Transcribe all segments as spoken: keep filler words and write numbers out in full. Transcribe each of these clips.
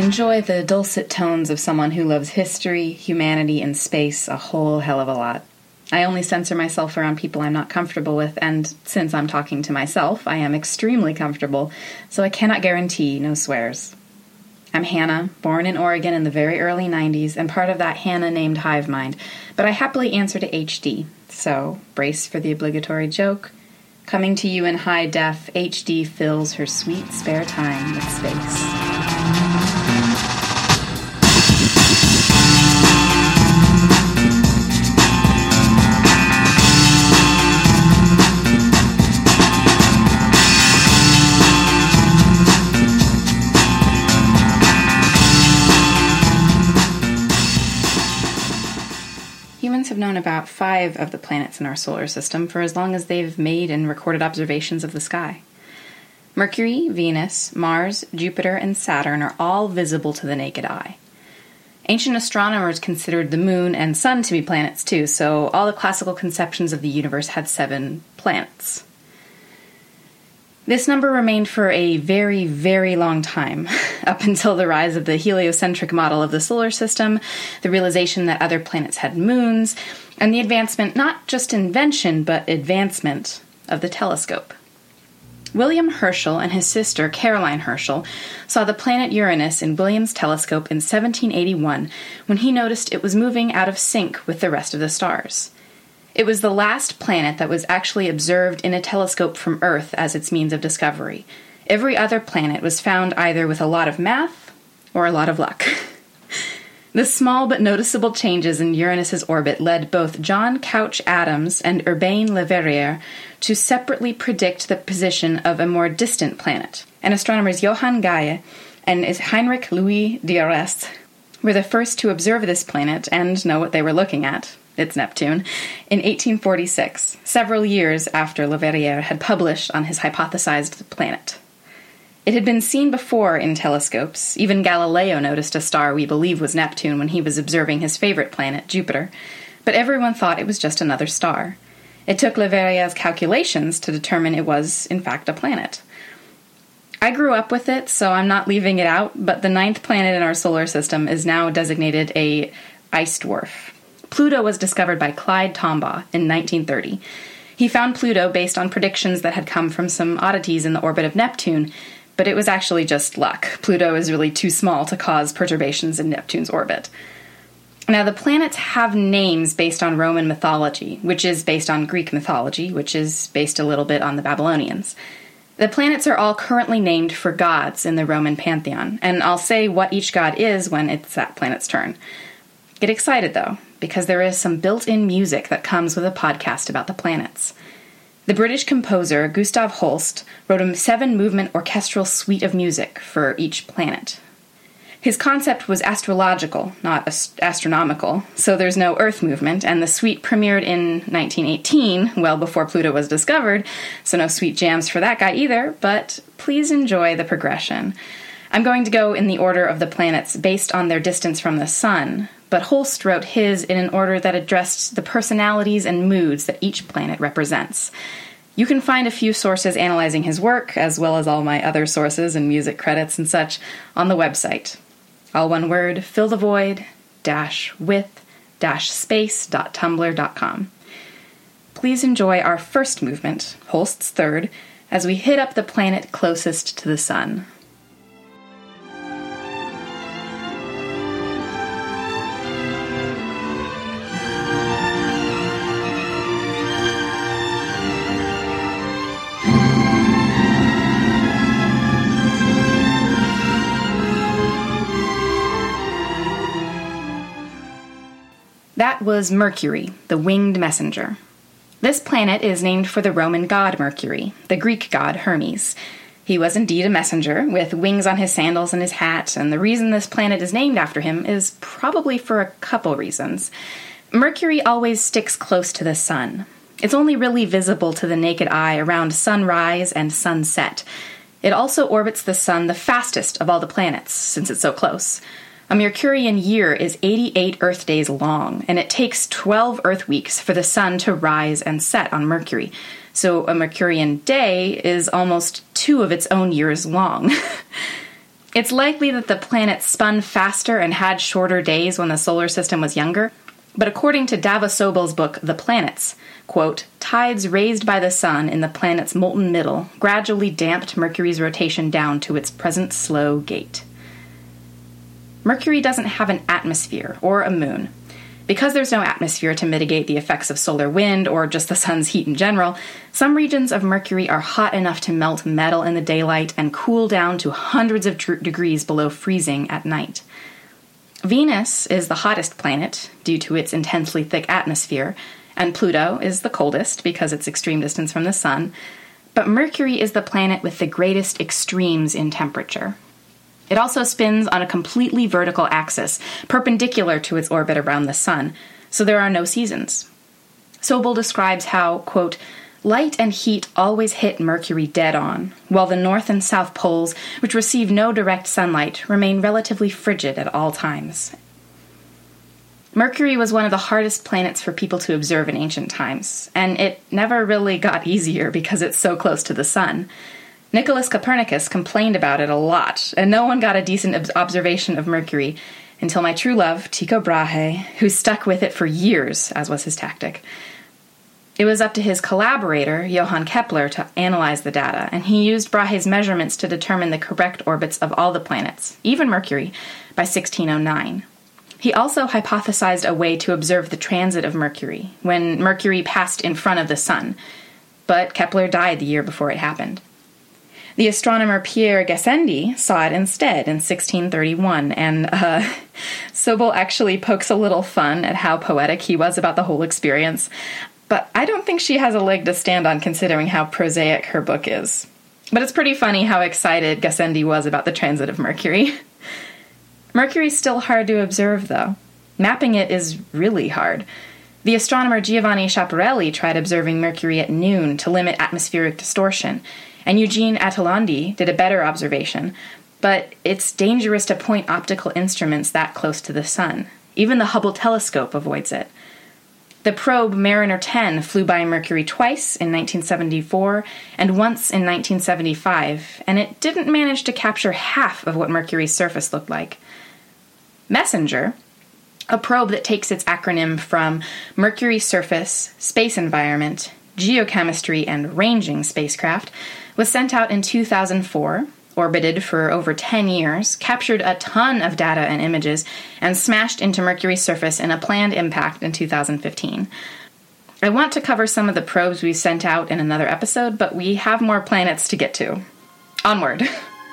enjoy the dulcet tones of someone who loves history, humanity, and space a whole hell of a lot. I only censor myself around people I'm not comfortable with, and since I'm talking to myself, I am extremely comfortable, so I cannot guarantee no swears. I'm Hannah, born in Oregon in the very early nineties, and part of that Hannah-named hive mind, but I happily answer to H D, so brace for the obligatory joke. Coming to you in high def, H D fills her sweet spare time with space. Humans have known about five of the planets in our solar system for as long as they've made and recorded observations of the sky. Mercury, Venus, Mars, Jupiter, and Saturn are all visible to the naked eye. Ancient astronomers considered the moon and sun to be planets too, so all the classical conceptions of the universe had seven planets. This number remained for a very, very long time, up until the rise of the heliocentric model of the solar system, the realization that other planets had moons, and the advancement, not just invention, but advancement, of the telescope. William Herschel and his sister Caroline Herschel saw the planet Uranus in Williams' telescope in seventeen eighty-one when he noticed it was moving out of sync with the rest of the stars. It was the last planet that was actually observed in a telescope from Earth as its means of discovery. Every other planet was found either with a lot of math or a lot of luck. The small but noticeable changes in Uranus's orbit led both John Couch Adams and Urbain Le Verrier to separately predict the position of a more distant planet. And astronomers Johann Gaia and Heinrich Louis d'Arrest were the first to observe this planet and know what they were looking at. It's Neptune, in eighteen forty-six, several years after Le Verrier had published on his hypothesized planet. It had been seen before in telescopes. Even Galileo noticed a star we believe was Neptune when he was observing his favorite planet, Jupiter, but everyone thought it was just another star. It took Le Verrier's calculations to determine it was, in fact, a planet. I grew up with it, so I'm not leaving it out, but the ninth planet in our solar system is now designated a ice dwarf. Pluto was discovered by Clyde Tombaugh in nineteen thirty. He found Pluto based on predictions that had come from some oddities in the orbit of Neptune, but it was actually just luck. Pluto is really too small to cause perturbations in Neptune's orbit. Now, the planets have names based on Roman mythology, which is based on Greek mythology, which is based a little bit on the Babylonians. The planets are all currently named for gods in the Roman pantheon, and I'll say what each god is when it's that planet's turn. Get excited, though, because there is some built-in music that comes with a podcast about the planets. The British composer Gustav Holst wrote a seven-movement orchestral suite of music for each planet. His concept was astrological, not ast- astronomical, so there's no Earth movement, and the suite premiered in nineteen eighteen, well before Pluto was discovered, so no sweet jams for that guy either, but please enjoy the progression. I'm going to go in the order of the planets based on their distance from the sun, but Holst wrote his in an order that addressed the personalities and moods that each planet represents. You can find a few sources analyzing his work, as well as all my other sources and music credits and such, on the website. All one word, fill the void, dash with, dash space dot tumblr dot com. Please enjoy our first movement, Holst's third, as we hit up the planet closest to the sun. That was Mercury, the winged messenger. This planet is named for the Roman god Mercury, the Greek god Hermes. He was indeed a messenger, with wings on his sandals and his hat, and the reason this planet is named after him is probably for a couple reasons. Mercury always sticks close to the sun. It's only really visible to the naked eye around sunrise and sunset. It also orbits the sun the fastest of all the planets, since it's so close. A Mercurian year is eighty-eight Earth days long, and it takes twelve Earth weeks for the sun to rise and set on Mercury. So a Mercurian day is almost two of its own years long. It's likely that the planet spun faster and had shorter days when the solar system was younger, but according to Davos Sobel's book, The Planets, quote, tides raised by the sun in the planet's molten middle gradually damped Mercury's rotation down to its present slow gait. Mercury doesn't have an atmosphere or a moon. Because there's no atmosphere to mitigate the effects of solar wind or just the sun's heat in general, some regions of Mercury are hot enough to melt metal in the daylight and cool down to hundreds of tr- degrees below freezing at night. Venus is the hottest planet due to its intensely thick atmosphere, and Pluto is the coldest because its extreme distance from the sun, but Mercury is the planet with the greatest extremes in temperature. It also spins on a completely vertical axis, perpendicular to its orbit around the sun, so there are no seasons. Sobel describes how, quote, light and heat always hit Mercury dead on, while the north and south poles, which receive no direct sunlight, remain relatively frigid at all times. Mercury was one of the hardest planets for people to observe in ancient times, and it never really got easier because it's so close to the sun. Nicholas Copernicus complained about it a lot, and no one got a decent observation of Mercury until my true love, Tycho Brahe, who stuck with it for years, as was his tactic. It was up to his collaborator, Johann Kepler, to analyze the data, and he used Brahe's measurements to determine the correct orbits of all the planets, even Mercury, by sixteen oh nine. He also hypothesized a way to observe the transit of Mercury, when Mercury passed in front of the sun, but Kepler died the year before it happened. The astronomer Pierre Gassendi saw it instead in sixteen thirty-one, and uh, Sobel actually pokes a little fun at how poetic he was about the whole experience, but I don't think she has a leg to stand on considering how prosaic her book is. But it's pretty funny how excited Gassendi was about the transit of Mercury. Mercury's still hard to observe, though. Mapping it is really hard. The astronomer Giovanni Schiaparelli tried observing Mercury at noon to limit atmospheric distortion, and Eugene Atollandi did a better observation, but it's dangerous to point optical instruments that close to the sun. Even the Hubble telescope avoids it. The probe Mariner ten flew by Mercury twice in nineteen seventy-four and once in nineteen seventy-five, and it didn't manage to capture half of what Mercury's surface looked like. MESSENGER, a probe that takes its acronym from Mercury Surface, Space Environment, Geochemistry, and Ranging Spacecraft, was sent out in two thousand four, orbited for over ten years, captured a ton of data and images, and smashed into Mercury's surface in a planned impact in two thousand fifteen. I want to cover some of the probes we sent out in another episode, but we have more planets to get to. Onward!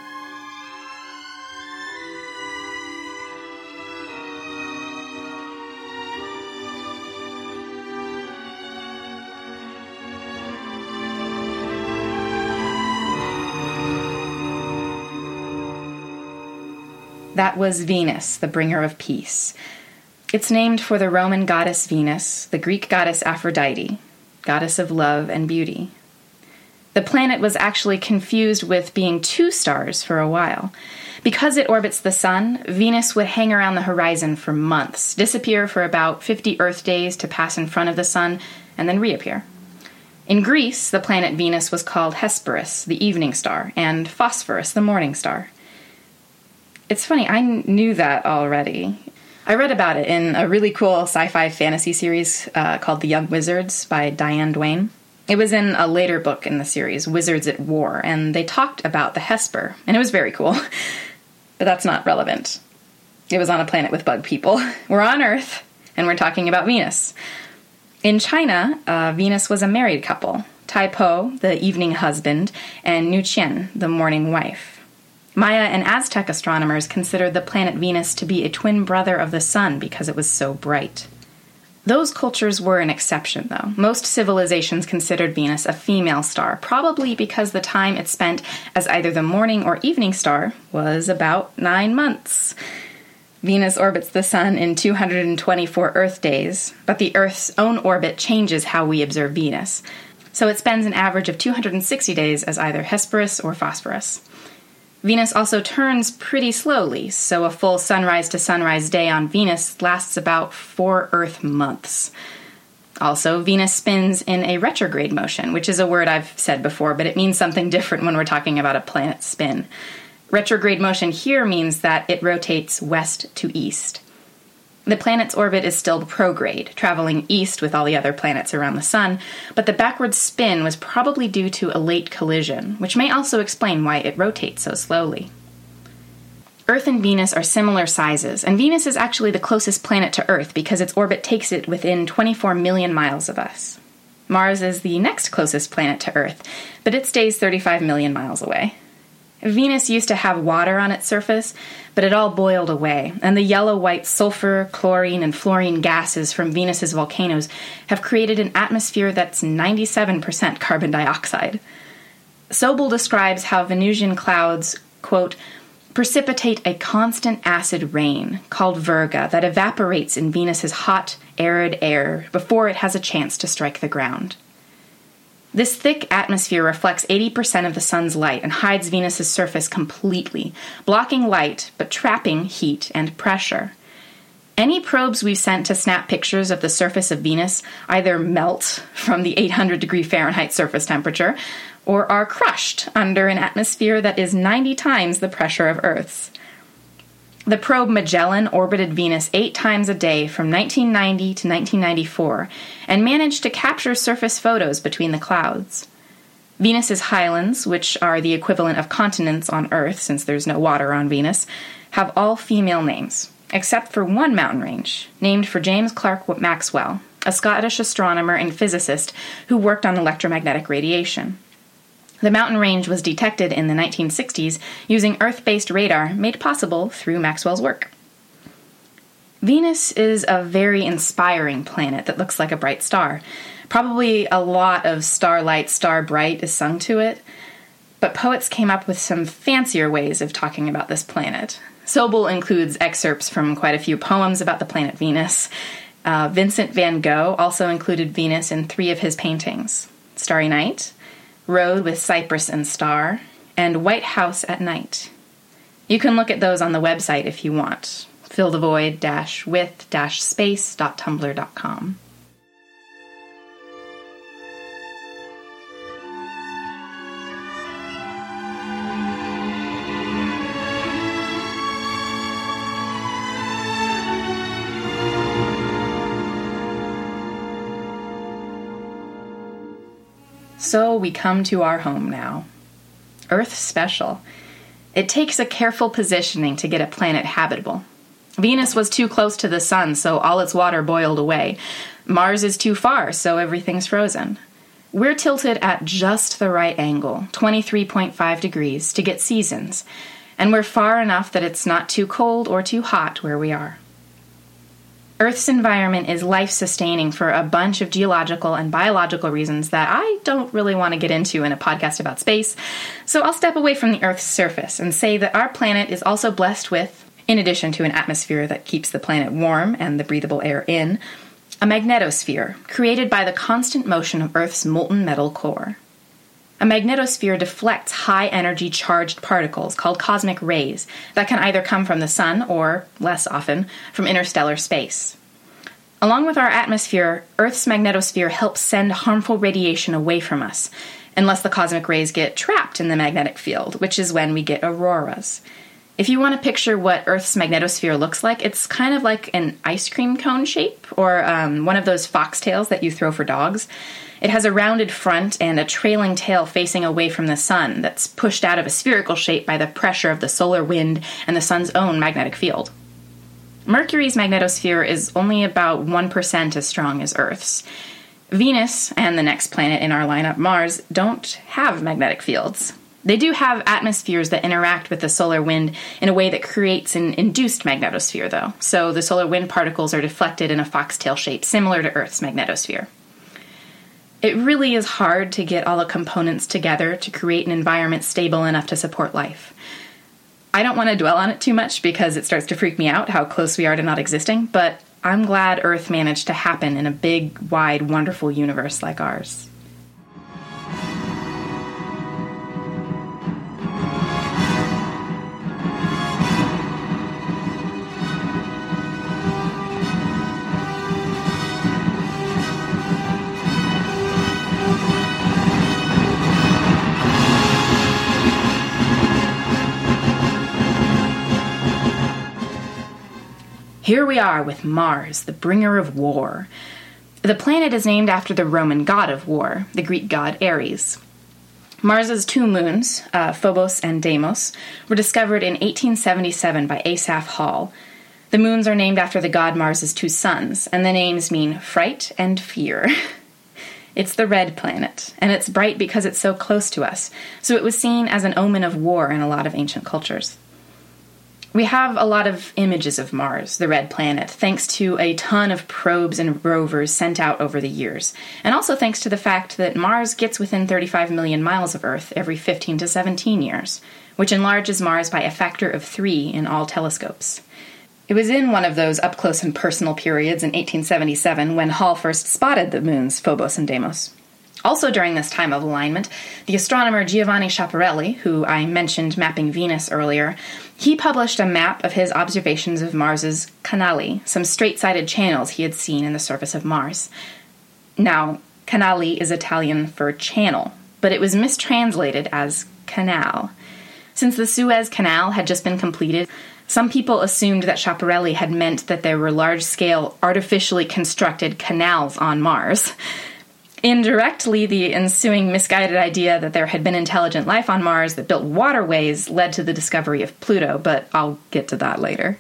That was Venus, the bringer of peace. It's named for the Roman goddess Venus, the Greek goddess Aphrodite, goddess of love and beauty. The planet was actually confused with being two stars for a while. Because it orbits the sun, Venus would hang around the horizon for months, disappear for about fifty Earth days to pass in front of the sun, and then reappear. In Greece, the planet Venus was called Hesperus, the evening star, and Phosphorus, the morning star. It's funny, I knew that already. I read about it in a really cool sci-fi fantasy series uh, called The Young Wizards by Diane Duane. It was in a later book in the series, Wizards at War, and they talked about the Hesper, and it was very cool. But that's not relevant. It was on a planet with bug people. We're on Earth, and we're talking about Venus. In China, uh, Venus was a married couple, Tai Po, the evening husband, and Nu Qian, the morning wife. Maya and Aztec astronomers considered the planet Venus to be a twin brother of the sun because it was so bright. Those cultures were an exception, though. Most civilizations considered Venus a female star, probably because the time it spent as either the morning or evening star was about nine months. Venus orbits the sun in two hundred twenty-four Earth days, but the Earth's own orbit changes how we observe Venus. So it spends an average of two hundred sixty days as either Hesperus or Phosphorus. Venus also turns pretty slowly, so a full sunrise to sunrise day on Venus lasts about four Earth months. Also, Venus spins in a retrograde motion, which is a word I've said before, but it means something different when we're talking about a planet's spin. Retrograde motion here means that it rotates west to east. The planet's orbit is still prograde, traveling east with all the other planets around the sun, but the backward spin was probably due to a late collision, which may also explain why it rotates so slowly. Earth and Venus are similar sizes, and Venus is actually the closest planet to Earth because its orbit takes it within twenty-four million miles of us. Mars is the next closest planet to Earth, but it stays thirty-five million miles away. Venus used to have water on its surface, but it all boiled away, and the yellow-white sulfur, chlorine, and fluorine gases from Venus's volcanoes have created an atmosphere that's ninety-seven percent carbon dioxide. Sobel describes how Venusian clouds, quote, precipitate a constant acid rain called virga that evaporates in Venus's hot, arid air before it has a chance to strike the ground. This thick atmosphere reflects eighty percent of the sun's light and hides Venus's surface completely, blocking light but trapping heat and pressure. Any probes we've sent to snap pictures of the surface of Venus either melt from the eight hundred degree Fahrenheit surface temperature or are crushed under an atmosphere that is ninety times the pressure of Earth's. The probe Magellan orbited Venus eight times a day from nineteen ninety to nineteen ninety-four and managed to capture surface photos between the clouds. Venus's highlands, which are the equivalent of continents on Earth since there's no water on Venus, have all female names, except for one mountain range, named for James Clerk Maxwell, a Scottish astronomer and physicist who worked on electromagnetic radiation. The mountain range was detected in the nineteen sixties using Earth-based radar made possible through Maxwell's work. Venus is a very inspiring planet that looks like a bright star. Probably a lot of Starlight, Star Bright is sung to it, but poets came up with some fancier ways of talking about this planet. Sobel includes excerpts from quite a few poems about the planet Venus. Uh, Vincent van Gogh also included Venus in three of his paintings: Starry Night, Road with Cypress and Star, and White House at Night. You can look at those on the website if you want. fill the void with space dot tumblr dot com. So we come to our home now. Earth special. It takes a careful positioning to get a planet habitable. Venus was too close to the sun, so all its water boiled away. Mars is too far, so everything's frozen. We're tilted at just the right angle, twenty-three point five degrees, to get seasons, and we're far enough that it's not too cold or too hot where we are. Earth's environment is life-sustaining for a bunch of geological and biological reasons that I don't really want to get into in a podcast about space, so I'll step away from the Earth's surface and say that our planet is also blessed with, in addition to an atmosphere that keeps the planet warm and the breathable air in, a magnetosphere created by the constant motion of Earth's molten metal core. A magnetosphere deflects high-energy charged particles called cosmic rays that can either come from the sun or, less often, from interstellar space. Along with our atmosphere, Earth's magnetosphere helps send harmful radiation away from us, unless the cosmic rays get trapped in the magnetic field, which is when we get auroras. If you want to picture what Earth's magnetosphere looks like, it's kind of like an ice cream cone shape, or um, one of those foxtails that you throw for dogs. It has a rounded front and a trailing tail facing away from the sun that's pushed out of a spherical shape by the pressure of the solar wind and the sun's own magnetic field. Mercury's magnetosphere is only about one percent as strong as Earth's. Venus, and the next planet in our lineup, Mars, don't have magnetic fields. They do have atmospheres that interact with the solar wind in a way that creates an induced magnetosphere, though. So the solar wind particles are deflected in a foxtail shape, similar to Earth's magnetosphere. It really is hard to get all the components together to create an environment stable enough to support life. I don't want to dwell on it too much because it starts to freak me out how close we are to not existing, but I'm glad Earth managed to happen in a big, wide, wonderful universe like ours. Here we are with Mars, the bringer of war. The planet is named after the Roman god of war, the Greek god Ares. Mars's two moons, uh, Phobos and Deimos, were discovered in eighteen seventy-seven by Asaph Hall. The moons are named after the god Mars's two sons, and the names mean fright and fear. It's the red planet, and it's bright because it's so close to us, so it was seen as an omen of war in a lot of ancient cultures. We have a lot of images of Mars, the red planet, thanks to a ton of probes and rovers sent out over the years, and also thanks to the fact that Mars gets within thirty-five million miles of Earth every fifteen to seventeen years, which enlarges Mars by a factor of three in all telescopes. It was in one of those up-close and personal periods in eighteen seventy-seven when Hall first spotted the moons Phobos and Deimos. Also during this time of alignment, the astronomer Giovanni Schiaparelli, who I mentioned mapping Venus earlier, he published a map of his observations of Mars's canali, some straight-sided channels he had seen in the surface of Mars. Now, canali is Italian for channel, but it was mistranslated as canal. Since the Suez Canal had just been completed, some people assumed that Schiaparelli had meant that there were large-scale, artificially constructed canals on Mars. Indirectly, the ensuing misguided idea that there had been intelligent life on Mars that built waterways led to the discovery of Pluto, but I'll get to that later.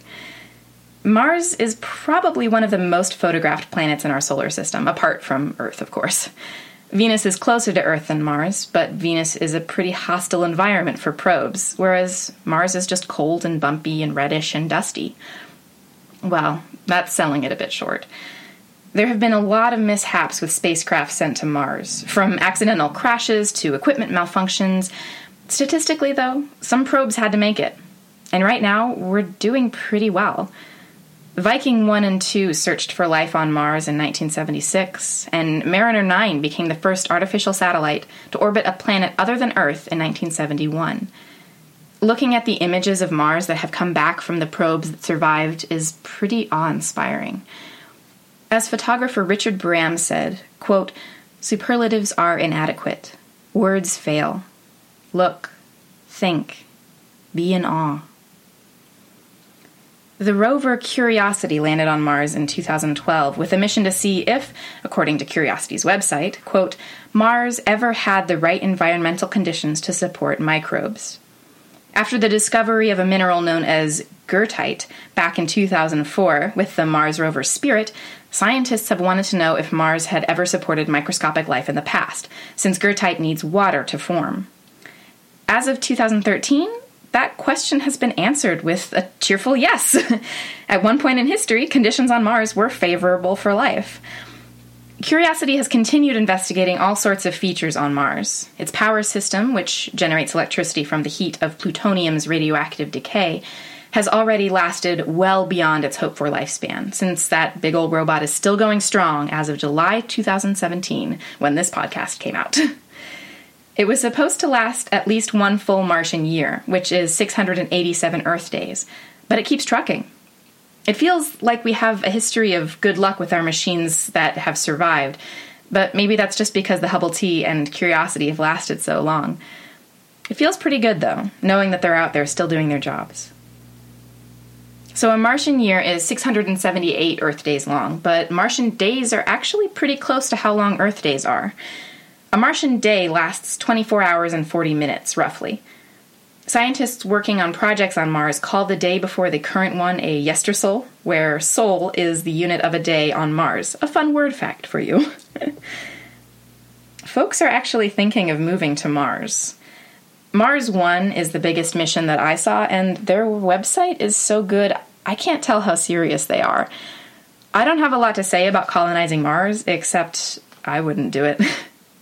Mars is probably one of the most photographed planets in our solar system, apart from Earth, of course. Venus is closer to Earth than Mars, but Venus is a pretty hostile environment for probes, whereas Mars is just cold and bumpy and reddish and dusty. Well, that's selling it a bit short. There have been a lot of mishaps with spacecraft sent to Mars, from accidental crashes to equipment malfunctions. Statistically, though, some probes had to make it. And right now, we're doing pretty well. Viking one and two searched for life on Mars in nineteen seventy-six, and Mariner nine became the first artificial satellite to orbit a planet other than Earth in nineteen seventy-one. Looking at the images of Mars that have come back from the probes that survived is pretty awe-inspiring. As photographer Richard Bram said, quote, "Superlatives are inadequate. Words fail. Look, think, be in awe." The rover Curiosity landed on Mars in two thousand twelve with a mission to see if, according to Curiosity's website, quote, Mars ever had the right environmental conditions to support microbes. After the discovery of a mineral known as goethite back in two thousand four with the Mars rover Spirit, scientists have wanted to know if Mars had ever supported microscopic life in the past, since goethite needs water to form. As of two thousand thirteen, that question has been answered with a cheerful yes. At one point in history, conditions on Mars were favorable for life. Curiosity has continued investigating all sorts of features on Mars. Its power system, which generates electricity from the heat of plutonium's radioactive decay, has already lasted well beyond its hoped-for lifespan, since that big old robot is still going strong as of July two thousand seventeen, when this podcast came out. It was supposed to last at least one full Martian year, which is six hundred eighty-seven Earth days, but it keeps trucking. It feels like we have a history of good luck with our machines that have survived, but maybe that's just because the Hubble T and Curiosity have lasted so long. It feels pretty good, though, knowing that they're out there still doing their jobs. So a Martian year is six hundred seventy-eight Earth days long, but Martian days are actually pretty close to how long Earth days are. A Martian day lasts twenty-four hours and forty minutes, roughly. Scientists working on projects on Mars call the day before the current one a yestersol, where sol is the unit of a day on Mars. A fun word fact for you. Folks are actually thinking of moving to Mars. Mars One is the biggest mission that I saw, and their website is so good, I can't tell how serious they are. I don't have a lot to say about colonizing Mars, except I wouldn't do it.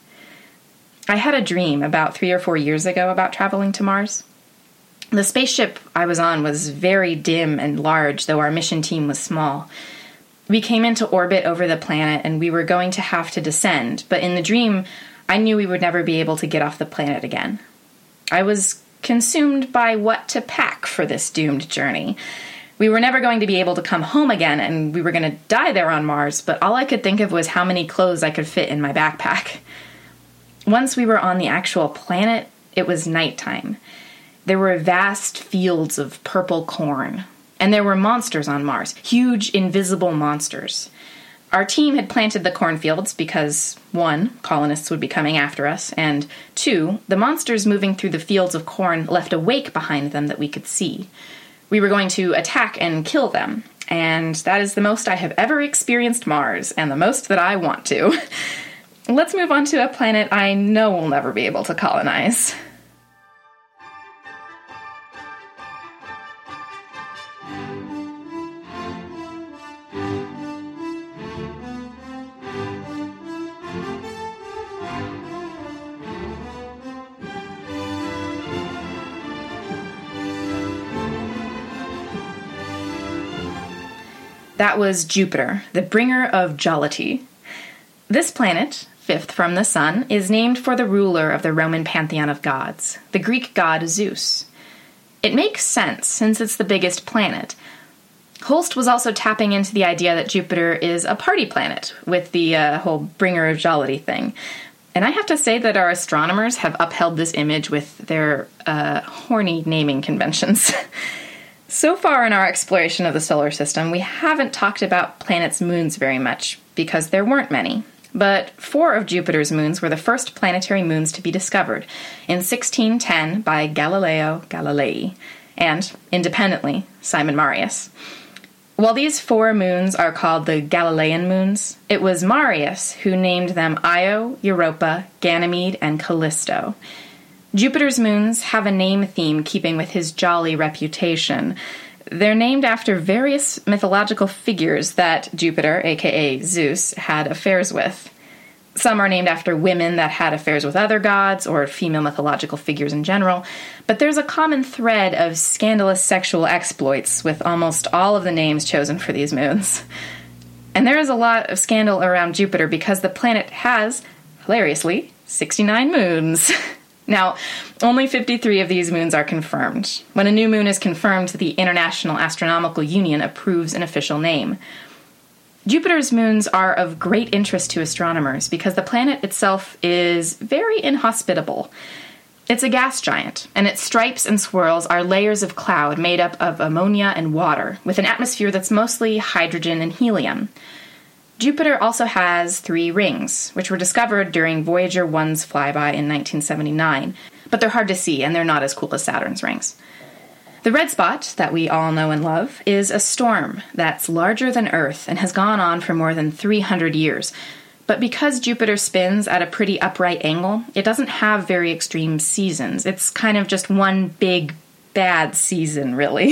I had a dream about three or four years ago about traveling to Mars. The spaceship I was on was very dim and large, though our mission team was small. We came into orbit over the planet, and we were going to have to descend, but in the dream, I knew we would never be able to get off the planet again. I was consumed by what to pack for this doomed journey. We were never going to be able to come home again, and we were going to die there on Mars, but all I could think of was how many clothes I could fit in my backpack. Once we were on the actual planet, it was nighttime. There were vast fields of purple corn. And there were monsters on Mars, huge, invisible monsters. Our team had planted the cornfields because, one, colonists would be coming after us, and two, the monsters moving through the fields of corn left a wake behind them that we could see. We were going to attack and kill them, and that is the most I have ever experienced Mars, and the most that I want to. Let's move on to a planet I know we'll never be able to colonize. That was Jupiter, the bringer of jollity. This planet, fifth from the sun, is named for the ruler of the Roman pantheon of gods, the Greek god Zeus. It makes sense, since it's the biggest planet. Holst was also tapping into the idea that Jupiter is a party planet, with the uh, whole bringer of jollity thing. And I have to say that our astronomers have upheld this image with their uh, horny naming conventions. So far in our exploration of the solar system, we haven't talked about planets' moons very much, because there weren't many. But four of Jupiter's moons were the first planetary moons to be discovered, in sixteen ten by Galileo Galilei, and, independently, Simon Marius. While these four moons are called the Galilean moons, it was Marius who named them Io, Europa, Ganymede, and Callisto. Jupiter's moons have a name theme keeping with his jolly reputation. They're named after various mythological figures that Jupiter, aka Zeus, had affairs with. Some are named after women that had affairs with other gods, or female mythological figures in general, but there's a common thread of scandalous sexual exploits with almost all of the names chosen for these moons. And there is a lot of scandal around Jupiter because the planet has, hilariously, sixty-nine moons. Now, only fifty-three of these moons are confirmed. When a new moon is confirmed, the International Astronomical Union approves an official name. Jupiter's moons are of great interest to astronomers because the planet itself is very inhospitable. It's a gas giant, and its stripes and swirls are layers of cloud made up of ammonia and water, with an atmosphere that's mostly hydrogen and helium. Jupiter also has three rings, which were discovered during Voyager one's flyby in nineteen seventy-nine, but they're hard to see and they're not as cool as Saturn's rings. The red spot, that we all know and love, is a storm that's larger than Earth and has gone on for more than three hundred years. But because Jupiter spins at a pretty upright angle, it doesn't have very extreme seasons. It's kind of just one big, bad season, really.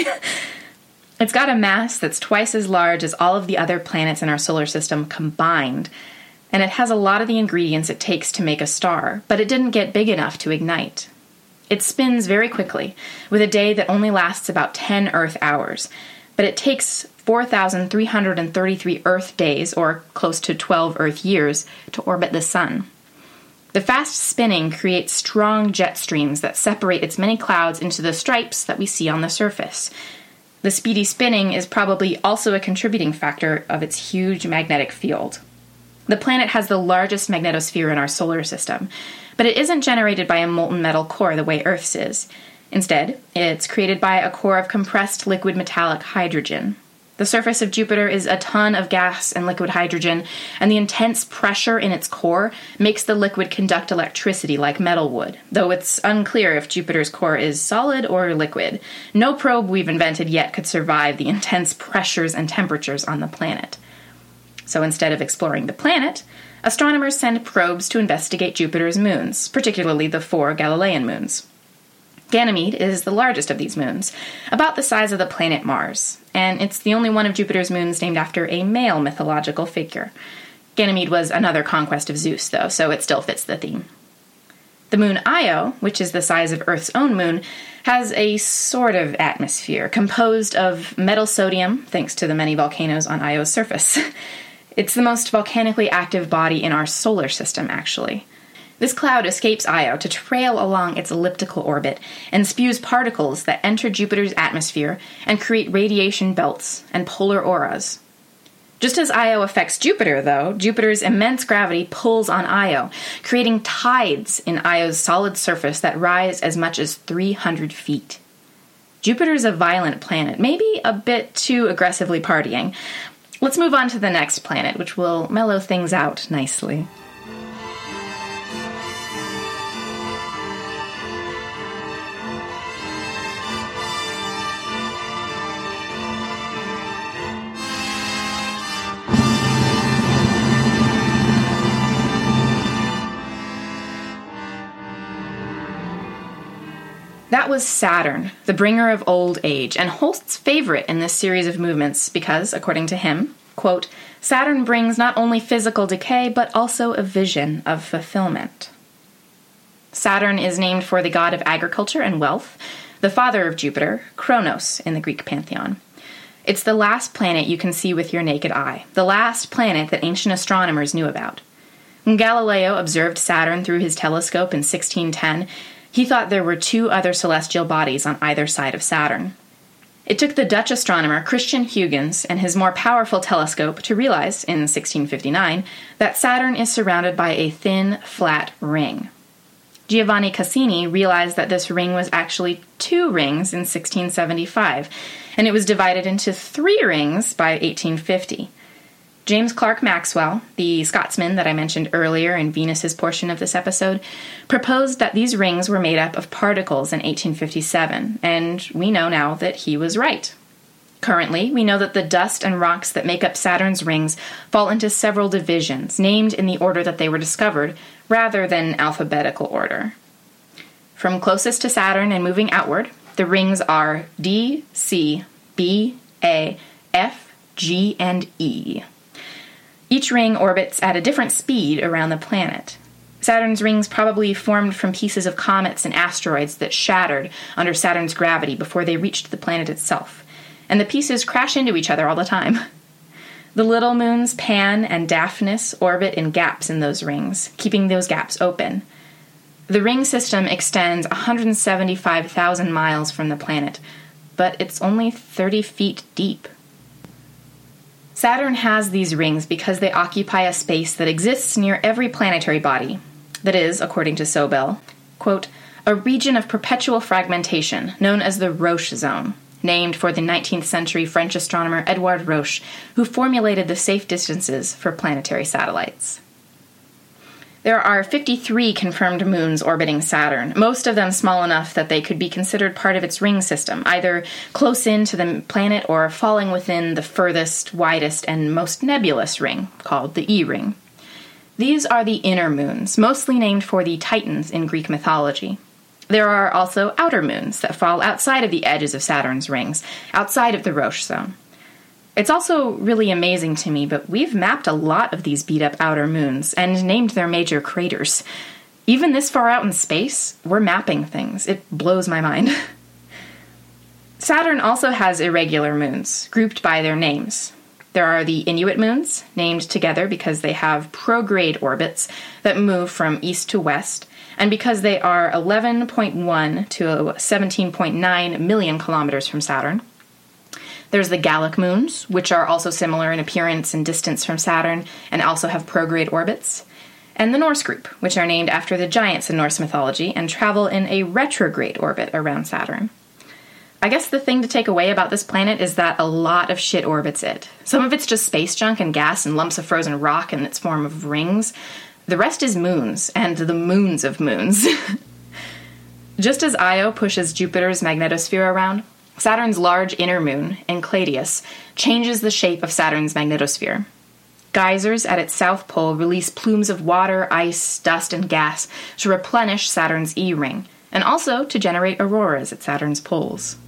It's got a mass that's twice as large as all of the other planets in our solar system combined, and it has a lot of the ingredients it takes to make a star, but it didn't get big enough to ignite. It spins very quickly, with a day that only lasts about ten Earth hours, but it takes four thousand three hundred thirty-three Earth days, or close to twelve Earth years, to orbit the Sun. The fast spinning creates strong jet streams that separate its many clouds into the stripes that we see on the surface. The speedy spinning is probably also a contributing factor of its huge magnetic field. The planet has the largest magnetosphere in our solar system, but it isn't generated by a molten metal core the way Earth's is. Instead, it's created by a core of compressed liquid metallic hydrogen. The surface of Jupiter is a ton of gas and liquid hydrogen, and the intense pressure in its core makes the liquid conduct electricity like metal would, though it's unclear if Jupiter's core is solid or liquid. No probe we've invented yet could survive the intense pressures and temperatures on the planet. So instead of exploring the planet, astronomers send probes to investigate Jupiter's moons, particularly the four Galilean moons. Ganymede is the largest of these moons, about the size of the planet Mars, and it's the only one of Jupiter's moons named after a male mythological figure. Ganymede was another conquest of Zeus, though, so it still fits the theme. The moon Io, which is the size of Earth's own moon, has a sort of atmosphere, composed of metal sodium, thanks to the many volcanoes on Io's surface. It's the most volcanically active body in our solar system, actually. This cloud escapes Io to trail along its elliptical orbit and spews particles that enter Jupiter's atmosphere and create radiation belts and polar auras. Just as Io affects Jupiter, though, Jupiter's immense gravity pulls on Io, creating tides in Io's solid surface that rise as much as three hundred feet. Jupiter's a violent planet, maybe a bit too aggressively partying. Let's move on to the next planet, which will mellow things out nicely. That was Saturn, the bringer of old age, and Holst's favorite in this series of movements because, according to him, quote, Saturn brings not only physical decay, but also a vision of fulfillment. Saturn is named for the god of agriculture and wealth, the father of Jupiter, Kronos in the Greek pantheon. It's the last planet you can see with your naked eye, the last planet that ancient astronomers knew about. When Galileo observed Saturn through his telescope in sixteen ten, he thought there were two other celestial bodies on either side of Saturn. It took the Dutch astronomer Christian Huygens and his more powerful telescope to realize, in sixteen fifty-nine, that Saturn is surrounded by a thin, flat ring. Giovanni Cassini realized that this ring was actually two rings in sixteen seventy-five, and it was divided into three rings by eighteen fifty. James Clerk Maxwell, the Scotsman that I mentioned earlier in Venus's portion of this episode, proposed that these rings were made up of particles in eighteen fifty-seven, and we know now that he was right. Currently, we know that the dust and rocks that make up Saturn's rings fall into several divisions, named in the order that they were discovered, rather than alphabetical order. From closest to Saturn and moving outward, the rings are D, C, B, A, F, G, and E. Each ring orbits at a different speed around the planet. Saturn's rings probably formed from pieces of comets and asteroids that shattered under Saturn's gravity before they reached the planet itself, and the pieces crash into each other all the time. The little moons Pan and Daphnis orbit in gaps in those rings, keeping those gaps open. The ring system extends one hundred seventy-five thousand miles from the planet, but it's only thirty feet deep. Saturn has these rings because they occupy a space that exists near every planetary body. That is, according to Sobel, quote, a region of perpetual fragmentation known as the Roche zone, named for the nineteenth century French astronomer Edouard Roche, who formulated the safe distances for planetary satellites. There are fifty-three confirmed moons orbiting Saturn, most of them small enough that they could be considered part of its ring system, either close in to the planet or falling within the furthest, widest, and most nebulous ring, called the E-ring. These are the inner moons, mostly named for the Titans in Greek mythology. There are also outer moons that fall outside of the edges of Saturn's rings, outside of the Roche zone. It's also really amazing to me, but we've mapped a lot of these beat-up outer moons and named their major craters. Even this far out in space, we're mapping things. It blows my mind. Saturn also has irregular moons, grouped by their names. There are the Inuit moons, named together because they have prograde orbits that move from east to west, and because they are eleven point one to seventeen point nine million kilometers from Saturn. There's the Gallic moons, which are also similar in appearance and distance from Saturn, and also have prograde orbits. And the Norse group, which are named after the giants in Norse mythology and travel in a retrograde orbit around Saturn. I guess the thing to take away about this planet is that a lot of shit orbits it. Some of it's just space junk and gas and lumps of frozen rock in its form of rings. The rest is moons, and the moons of moons. Just as Io pushes Jupiter's magnetosphere around, Saturn's large inner moon, Enceladus, changes the shape of Saturn's magnetosphere. Geysers at its south pole release plumes of water, ice, dust, and gas to replenish Saturn's E-ring, and also to generate auroras at Saturn's poles.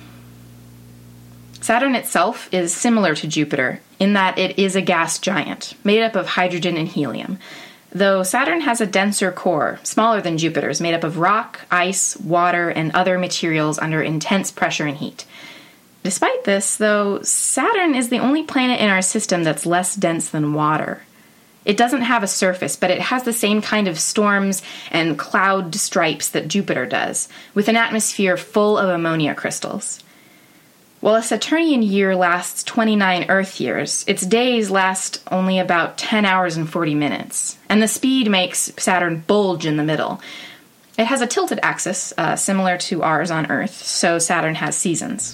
Saturn itself is similar to Jupiter in that it is a gas giant, made up of hydrogen and helium, though Saturn has a denser core, smaller than Jupiter's, made up of rock, ice, water, and other materials under intense pressure and heat. Despite this, though, Saturn is the only planet in our system that's less dense than water. It doesn't have a surface, but it has the same kind of storms and cloud stripes that Jupiter does, with an atmosphere full of ammonia crystals. While a Saturnian year lasts twenty-nine Earth years, its days last only about ten hours and forty minutes, and the speed makes Saturn bulge in the middle. It has a tilted axis, uh, similar to ours on Earth, so Saturn has seasons.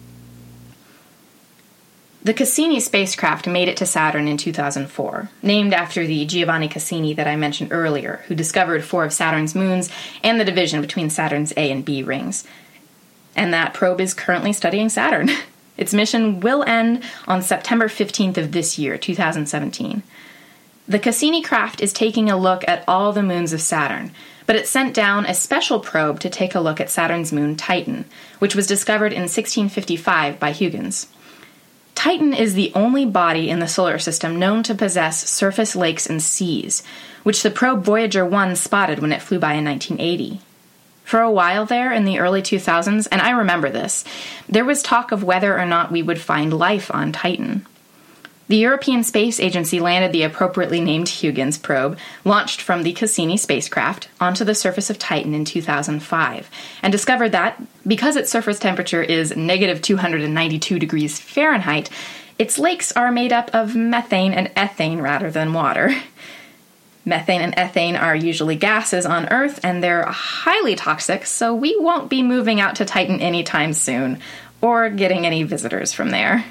The Cassini spacecraft made it to Saturn in two thousand four, named after the Giovanni Cassini that I mentioned earlier, who discovered four of Saturn's moons and the division between Saturn's A and B rings. And that probe is currently studying Saturn. Its mission will end on September fifteenth of this year, two thousand seventeen. The Cassini craft is taking a look at all the moons of Saturn, but it sent down a special probe to take a look at Saturn's moon Titan, which was discovered in sixteen fifty-five by Huygens. Titan is the only body in the solar system known to possess surface lakes and seas, which the probe Voyager one spotted when it flew by in nineteen eighty. For a while there, in the early two thousands, and I remember this, there was talk of whether or not we would find life on Titan. The European Space Agency landed the appropriately named Huygens probe, launched from the Cassini spacecraft, onto the surface of Titan in two thousand five, and discovered that, because its surface temperature is negative two hundred ninety-two degrees Fahrenheit, its lakes are made up of methane and ethane rather than water. Methane and ethane are usually gases on Earth, and they're highly toxic, so we won't be moving out to Titan anytime soon, or getting any visitors from there.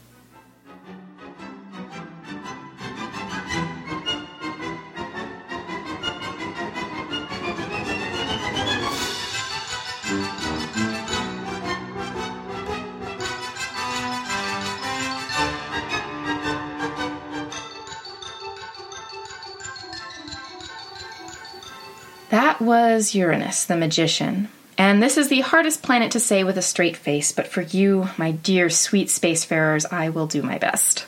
That was Uranus, the magician. And this is the hardest planet to say with a straight face, but for you, my dear sweet spacefarers, I will do my best.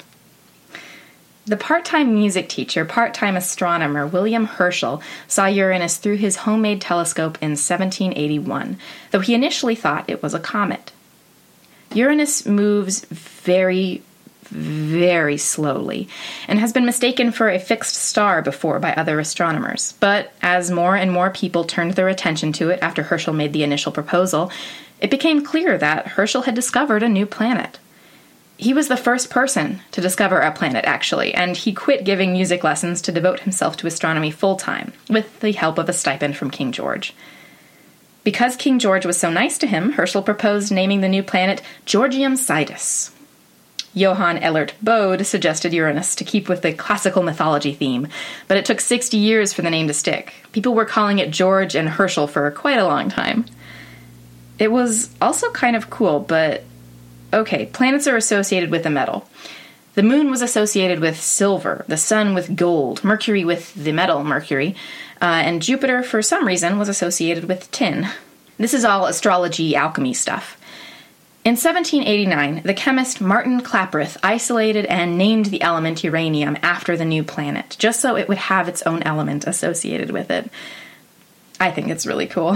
The part-time music teacher, part-time astronomer William Herschel saw Uranus through his homemade telescope in seventeen eighty-one, though he initially thought it was a comet. Uranus moves very, very slowly, and has been mistaken for a fixed star before by other astronomers. But as more and more people turned their attention to it after Herschel made the initial proposal, it became clear that Herschel had discovered a new planet. He was the first person to discover a planet, actually, and he quit giving music lessons to devote himself to astronomy full-time, with the help of a stipend from King George. Because King George was so nice to him, Herschel proposed naming the new planet Georgium Sidus. Johann Elert Bode suggested Uranus to keep with the classical mythology theme, but it took sixty years for the name to stick. People were calling it George and Herschel for quite a long time. It was also kind of cool, but okay, planets are associated with a metal. The moon was associated with silver, the sun with gold, Mercury with the metal Mercury, uh, and Jupiter, for some reason, was associated with tin. This is all astrology alchemy stuff. In seventeen eighty-nine, the chemist Martin Klaproth isolated and named the element uranium after the new planet, just so it would have its own element associated with it. I think it's really cool.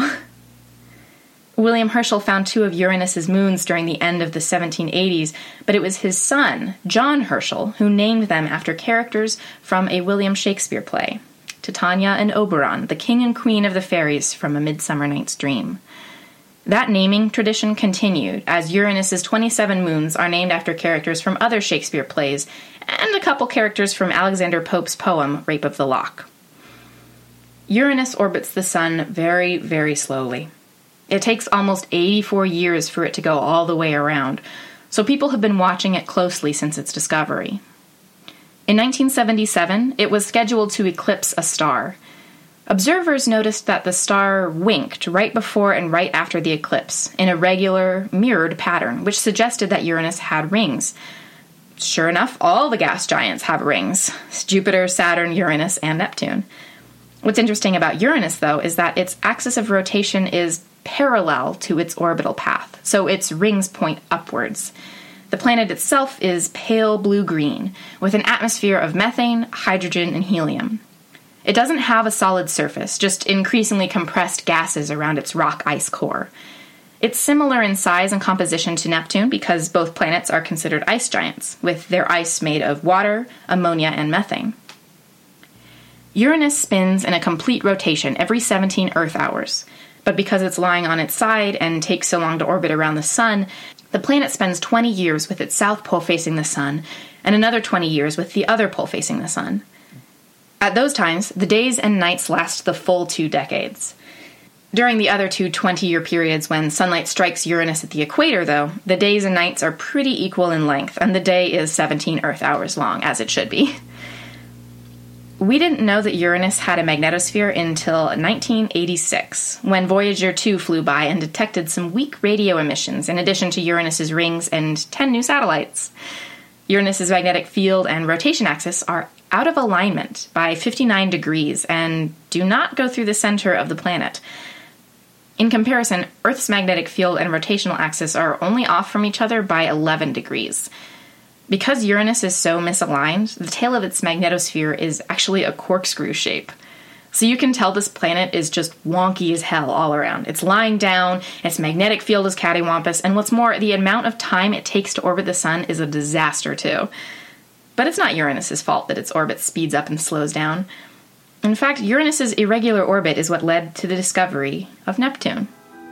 William Herschel found two of Uranus's moons during the end of the seventeen eighties, but it was his son, John Herschel, who named them after characters from a William Shakespeare play, Titania and Oberon, the king and queen of the fairies from A Midsummer Night's Dream. That naming tradition continued, as Uranus's twenty-seven moons are named after characters from other Shakespeare plays, and a couple characters from Alexander Pope's poem, Rape of the Lock. Uranus orbits the sun very, very slowly. It takes almost eighty-four years for it to go all the way around, so people have been watching it closely since its discovery. In nineteen seventy-seven, it was scheduled to eclipse a star. Observers noticed that the star winked right before and right after the eclipse, in a regular, mirrored pattern, which suggested that Uranus had rings. Sure enough, all the gas giants have rings: Jupiter, Saturn, Uranus, and Neptune. What's interesting about Uranus, though, is that its axis of rotation is parallel to its orbital path, so its rings point upwards. The planet itself is pale blue-green, with an atmosphere of methane, hydrogen, and helium. It doesn't have a solid surface, just increasingly compressed gases around its rock ice core. It's similar in size and composition to Neptune because both planets are considered ice giants, with their ice made of water, ammonia, and methane. Uranus spins in a complete rotation every seventeen Earth hours, but because it's lying on its side and takes so long to orbit around the sun, the planet spends twenty years with its south pole facing the sun, and another twenty years with the other pole facing the sun. At those times, the days and nights last the full two decades. During the other two twenty-year periods when sunlight strikes Uranus at the equator, though, the days and nights are pretty equal in length, and the day is seventeen Earth hours long, as it should be. We didn't know that Uranus had a magnetosphere until nineteen eighty-six, when Voyager two flew by and detected some weak radio emissions, in addition to Uranus's rings and ten new satellites. Uranus's magnetic field and rotation axis are out of alignment by fifty-nine degrees and do not go through the center of the planet. In comparison, Earth's magnetic field and rotational axis are only off from each other by eleven degrees. Because Uranus is so misaligned, the tail of its magnetosphere is actually a corkscrew shape. So you can tell this planet is just wonky as hell all around. It's lying down, its magnetic field is cattywampus, and what's more, the amount of time it takes to orbit the sun is a disaster too. But it's not Uranus's fault that its orbit speeds up and slows down. In fact, Uranus's irregular orbit is what led to the discovery of Neptune.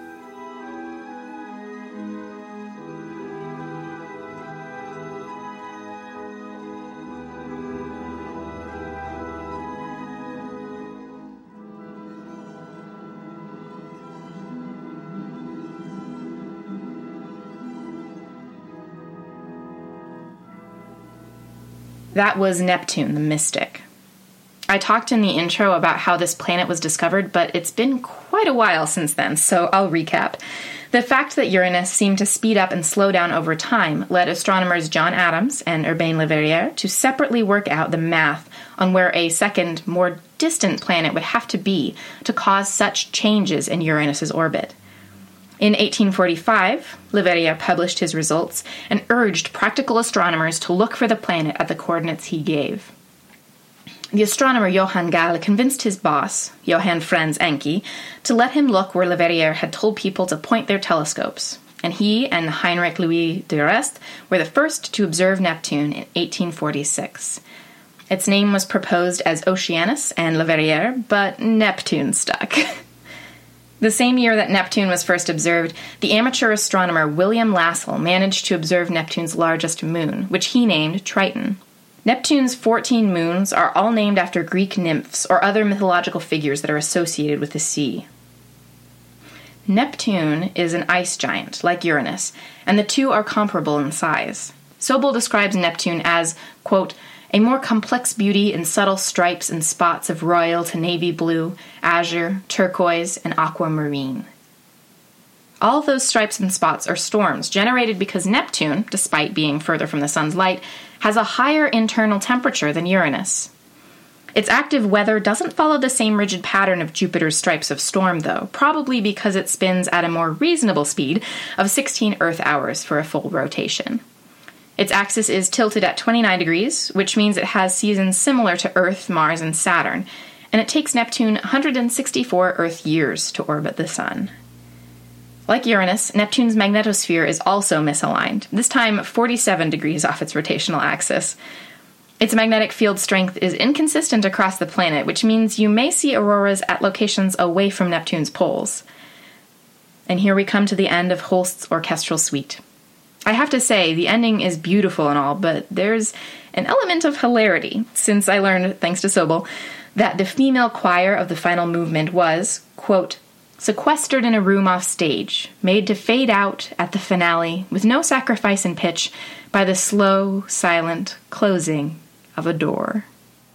That was Neptune, the mystic. I talked in the intro about how this planet was discovered, but it's been quite a while since then, so I'll recap. The fact that Uranus seemed to speed up and slow down over time led astronomers John Adams and Urbain Le Verrier to separately work out the math on where a second, more distant planet would have to be to cause such changes in Uranus's orbit. In eighteen forty-five, Le Verrier published his results and urged practical astronomers to look for the planet at the coordinates he gave. The astronomer Johann Galle convinced his boss, Johann Franz Encke, to let him look where Le Verrier had told people to point their telescopes, and he and Heinrich Louis de Rest were the first to observe Neptune in eighteen forty-six. Its name was proposed as Oceanus and Le Verrier, but Neptune stuck. The same year that Neptune was first observed, the amateur astronomer William Lassell managed to observe Neptune's largest moon, which he named Triton. Neptune's fourteen moons are all named after Greek nymphs or other mythological figures that are associated with the sea. Neptune is an ice giant, like Uranus, and the two are comparable in size. Sobel describes Neptune as, quote, a more complex beauty in subtle stripes and spots of royal to navy blue, azure, turquoise, and aquamarine. All of those stripes and spots are storms generated because Neptune, despite being further from the sun's light, has a higher internal temperature than Uranus. Its active weather doesn't follow the same rigid pattern of Jupiter's stripes of storm, though, probably because it spins at a more reasonable speed of sixteen Earth hours for a full rotation. Its axis is tilted at twenty-nine degrees, which means it has seasons similar to Earth, Mars, and Saturn, and it takes Neptune one hundred sixty-four Earth years to orbit the sun. Like Uranus, Neptune's magnetosphere is also misaligned, this time forty-seven degrees off its rotational axis. Its magnetic field strength is inconsistent across the planet, which means you may see auroras at locations away from Neptune's poles. And here we come to the end of Holst's orchestral suite. I have to say, the ending is beautiful and all, but there's an element of hilarity, since I learned, thanks to Sobel, that the female choir of the final movement was, quote, sequestered in a room off stage, made to fade out at the finale with no sacrifice in pitch by the slow, silent closing of a door.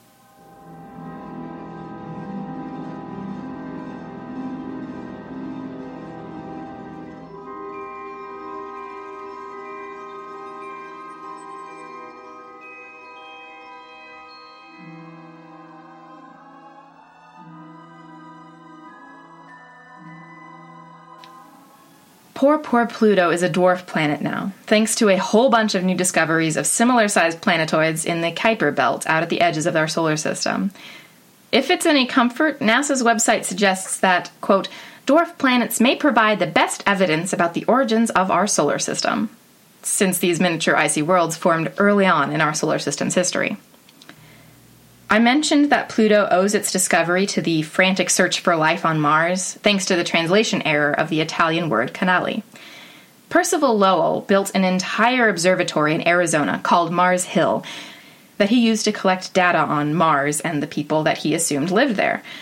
Poor, poor Pluto is a dwarf planet now, thanks to a whole bunch of new discoveries of similar-sized planetoids in the Kuiper belt out at the edges of our solar system. If it's any comfort, NASA's website suggests that, quote, dwarf planets may provide the best evidence about the origins of our solar system, since these miniature icy worlds formed early on in our solar system's history. I mentioned that Pluto owes its discovery to the frantic search for life on Mars, thanks to the translation error of the Italian word canali. Percival Lowell built an entire observatory in Arizona called Mars Hill that he used to collect data on Mars and the people that he assumed lived there.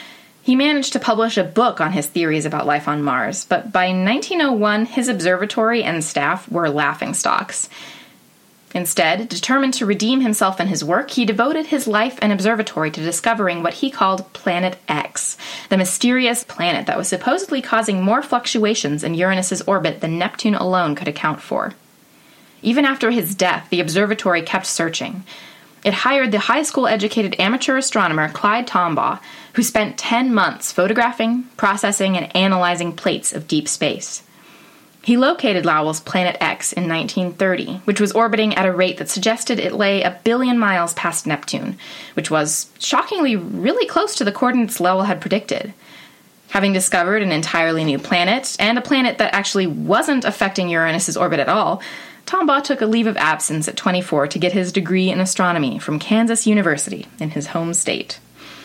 He managed to publish a book on his theories about life on Mars, but by nineteen oh one, his observatory and staff were laughingstocks. Instead, determined to redeem himself and his work, he devoted his life and observatory to discovering what he called Planet X, the mysterious planet that was supposedly causing more fluctuations in Uranus's orbit than Neptune alone could account for. Even after his death, the observatory kept searching. It hired the high school-educated amateur astronomer Clyde Tombaugh, who spent ten months photographing, processing, and analyzing plates of deep space. He located Lowell's Planet X in nineteen thirty, which was orbiting at a rate that suggested it lay a billion miles past Neptune, which was, shockingly, really close to the coordinates Lowell had predicted. Having discovered an entirely new planet, and a planet that actually wasn't affecting Uranus's orbit at all, Tombaugh took a leave of absence at twenty-four to get his degree in astronomy from Kansas University in his home state.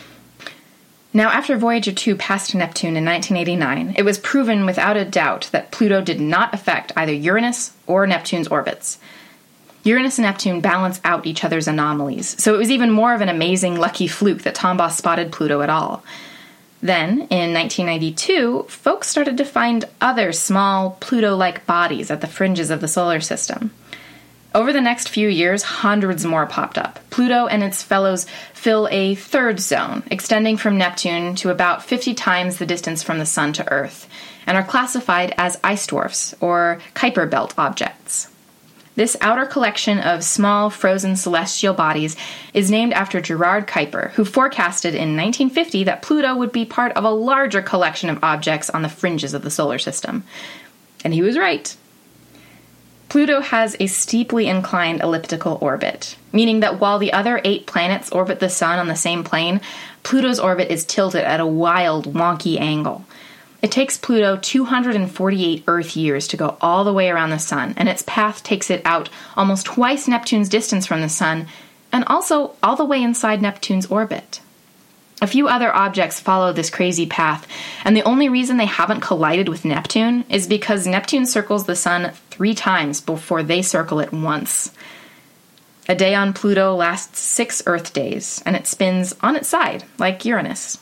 Now, after Voyager two passed Neptune in nineteen eighty-nine, it was proven without a doubt that Pluto did not affect either Uranus or Neptune's orbits. Uranus and Neptune balance out each other's anomalies, so it was even more of an amazing lucky fluke that Tombaugh spotted Pluto at all. Then, in nineteen ninety-two, folks started to find other small Pluto-like bodies at the fringes of the solar system. Over the next few years, hundreds more popped up. Pluto and its fellows fill a third zone, extending from Neptune to about fifty times the distance from the Sun to Earth, and are classified as ice dwarfs, or Kuiper Belt objects. This outer collection of small, frozen celestial bodies is named after Gerard Kuiper, who forecasted in nineteen fifty that Pluto would be part of a larger collection of objects on the fringes of the solar system. And he was right. Pluto has a steeply inclined elliptical orbit, meaning that while the other eight planets orbit the Sun on the same plane, Pluto's orbit is tilted at a wild, wonky angle. It takes Pluto two hundred forty-eight Earth years to go all the way around the Sun, and its path takes it out almost twice Neptune's distance from the Sun, and also all the way inside Neptune's orbit. A few other objects follow this crazy path, and the only reason they haven't collided with Neptune is because Neptune circles the Sun three times before they circle it once. A day on Pluto lasts six Earth days, and it spins on its side, like Uranus.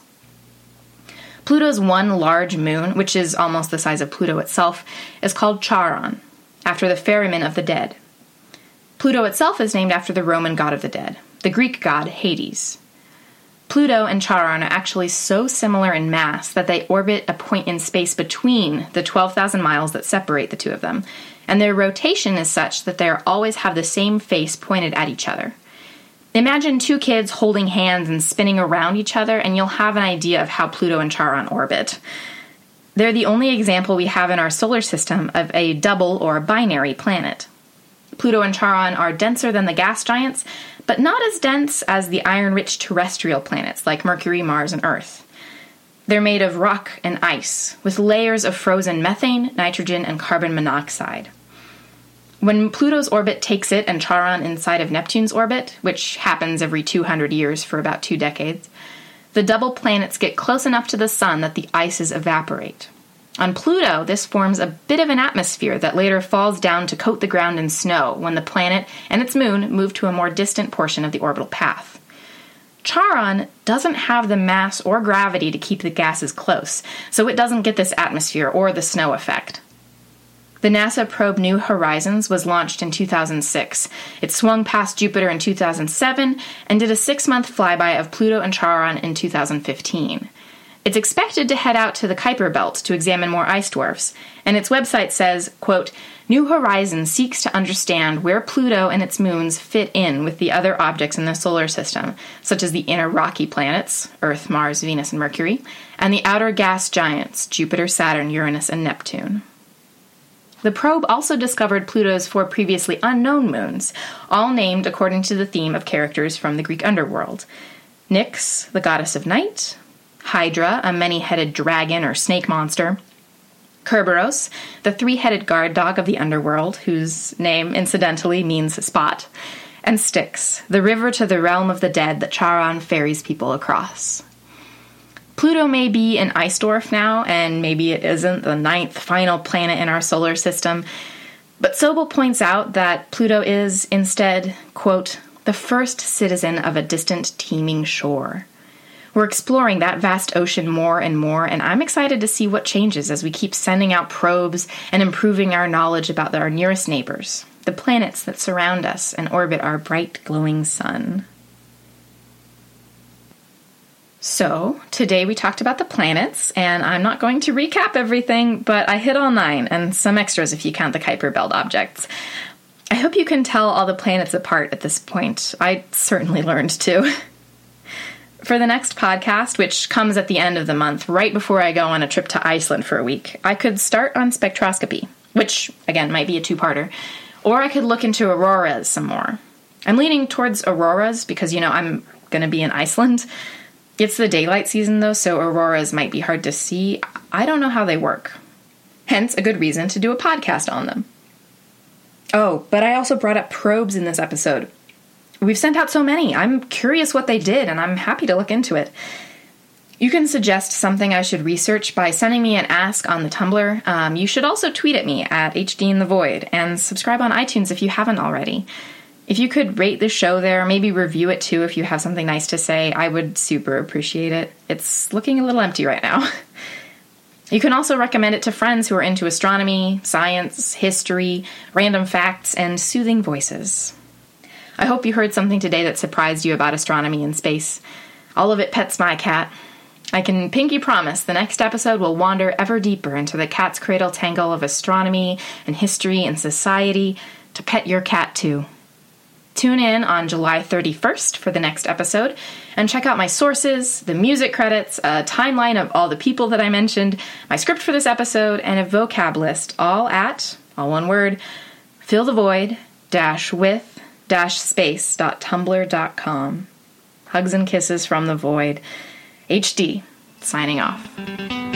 Pluto's one large moon, which is almost the size of Pluto itself, is called Charon, after the ferryman of the dead. Pluto itself is named after the Roman god of the dead, the Greek god Hades. Pluto and Charon are actually so similar in mass that they orbit a point in space between the twelve thousand miles that separate the two of them, and their rotation is such that they always have the same face pointed at each other. Imagine two kids holding hands and spinning around each other, and you'll have an idea of how Pluto and Charon orbit. They're the only example we have in our solar system of a double or binary planet. Pluto and Charon are denser than the gas giants, but not as dense as the iron-rich terrestrial planets like Mercury, Mars, and Earth. They're made of rock and ice, with layers of frozen methane, nitrogen, and carbon monoxide. When Pluto's orbit takes it and Charon inside of Neptune's orbit, which happens every two hundred years for about two decades, the double planets get close enough to the Sun that the ices evaporate. On Pluto, this forms a bit of an atmosphere that later falls down to coat the ground in snow when the planet and its moon move to a more distant portion of the orbital path. Charon doesn't have the mass or gravity to keep the gases close, so it doesn't get this atmosphere or the snow effect. The NASA probe New Horizons was launched in two thousand six. It swung past Jupiter in two thousand seven and did a six-month flyby of Pluto and Charon in two thousand fifteen. It's expected to head out to the Kuiper Belt to examine more ice dwarfs, and its website says, quote, New Horizons seeks to understand where Pluto and its moons fit in with the other objects in the solar system, such as the inner rocky planets, Earth, Mars, Venus, and Mercury, and the outer gas giants, Jupiter, Saturn, Uranus, and Neptune. The probe also discovered Pluto's four previously unknown moons, all named according to the theme of characters from the Greek underworld. Nyx, the goddess of night, Hydra, a many-headed dragon or snake monster, Kerberos, the three-headed guard dog of the underworld, whose name, incidentally, means spot, and Styx, the river to the realm of the dead that Charon ferries people across. Pluto may be an ice dwarf now, and maybe it isn't the ninth final planet in our solar system, but Sobel points out that Pluto is, instead, quote, the first citizen of a distant teeming shore. We're exploring that vast ocean more and more, and I'm excited to see what changes as we keep sending out probes and improving our knowledge about our nearest neighbors, the planets that surround us and orbit our bright, glowing sun. So, today we talked about the planets, and I'm not going to recap everything, but I hit all nine, and some extras if you count the Kuiper Belt objects. I hope you can tell all the planets apart at this point. I certainly learned to. For the next podcast, which comes at the end of the month, right before I go on a trip to Iceland for a week, I could start on spectroscopy, which, again, might be a two-parter, or I could look into auroras some more. I'm leaning towards auroras because, you know, I'm going to be in Iceland. It's the daylight season, though, so auroras might be hard to see. I don't know how they work. Hence, a good reason to do a podcast on them. Oh, but I also brought up probes in this episode. We've sent out so many. I'm curious what they did, and I'm happy to look into it. You can suggest something I should research by sending me an ask on the Tumblr. Um, you should also tweet at me at H D in the Void, and subscribe on iTunes if you haven't already. If you could rate the show there, maybe review it too if you have something nice to say, I would super appreciate it. It's looking a little empty right now. You can also recommend it to friends who are into astronomy, science, history, random facts, and soothing voices. I hope you heard something today that surprised you about astronomy and space. All of it pets my cat. I can pinky promise the next episode will wander ever deeper into the cat's cradle tangle of astronomy and history and society to pet your cat too. Tune in on July thirty-first for the next episode, and check out my sources, the music credits, a timeline of all the people that I mentioned, my script for this episode, and a vocab list, all at, all one word, fillthevoid dash with dash space dot tumblr dot com. Hugs and kisses from the void. H D, signing off.